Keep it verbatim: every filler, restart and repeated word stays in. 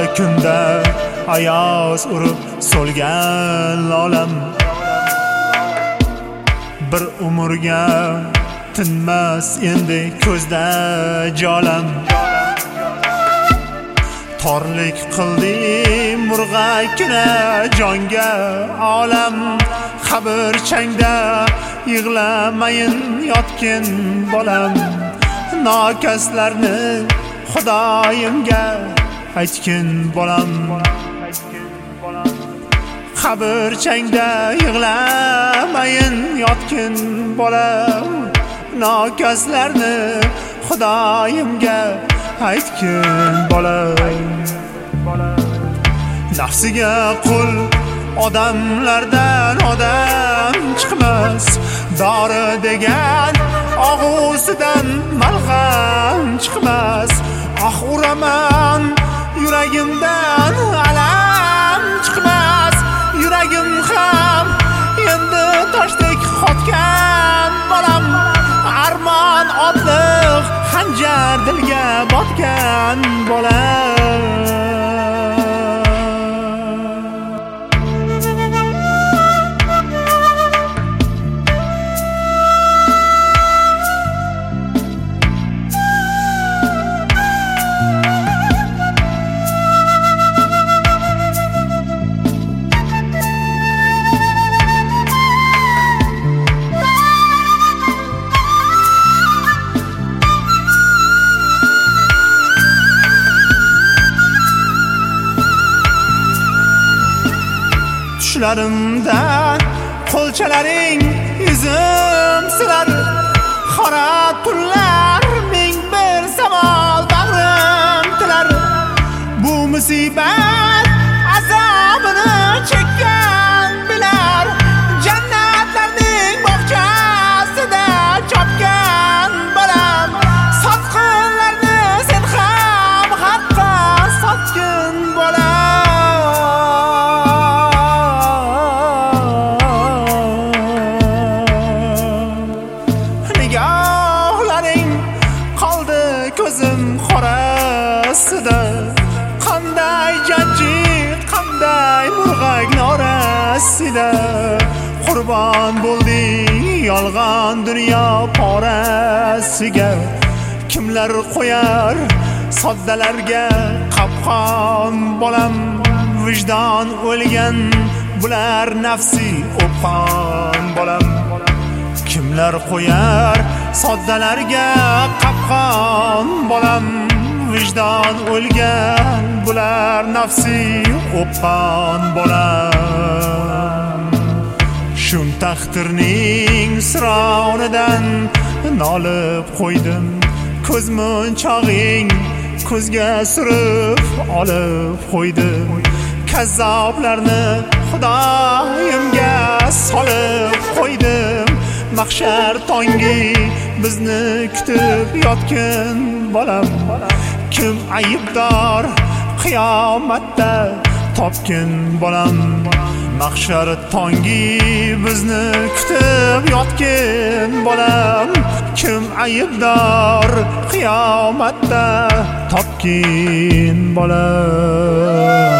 kunda ayoz urib so'lgan olam, bir umrga tinmas endi ko'zda jolam. Torlik qildim murg'akkina jonga olam, qabr changda yig'lamayin yotgin bolam. Nokaslarni Xudoyimga aytgin bolam, qabr changda yig'lamayin yotgin bolam. Nokaslarni Xudoyimga aytgin bolam. Nafsiga qul odamlardan odam chiqmas, dori degan og'usidan malham chiqmas. Ah uraman yuragimdan alam chiqmas, yuragim ham endi toshdek qotgan bolam. Armon otliq xanjar dilga botgan bolam. Tushlarimdan qo'lchalaring izim silar, qora tunlar ming bir savol bag'rim tilar. Bu musibat azobini chekkan bilar, jannatlarning bog'chasida chopgan bolam. Sotqinlarni sen ham haqqa sotgin bolam. Ko'zim qorasida qanday janjit, qanday murg'ak norasida. Qurbon bo'lding yolg'on dunyo porasiga. Kimlar qo'yar soddalarga qopqon bolam. Vijdon o'lgan bular nafsi o'pqon bolam. Kimlar qo'yar soddalarga qopqon bolam. Vijdon o'lgan bular nafsi o'pqon bolam. Shum taqdirning sironidan nolib qo'ydim, ko'zmunchog'ing ko'zga surib olib qo'ydim. Kazzoblarni Xudoyimga solib qo'ydim. Mahshar tongi bizni kutib yotgin bolam. Kim aybdor qiyomatda topgin bolam. Mahshar tongi bizni kutib yotgin bolam. Kim aybdor qiyomatda topgin bolam.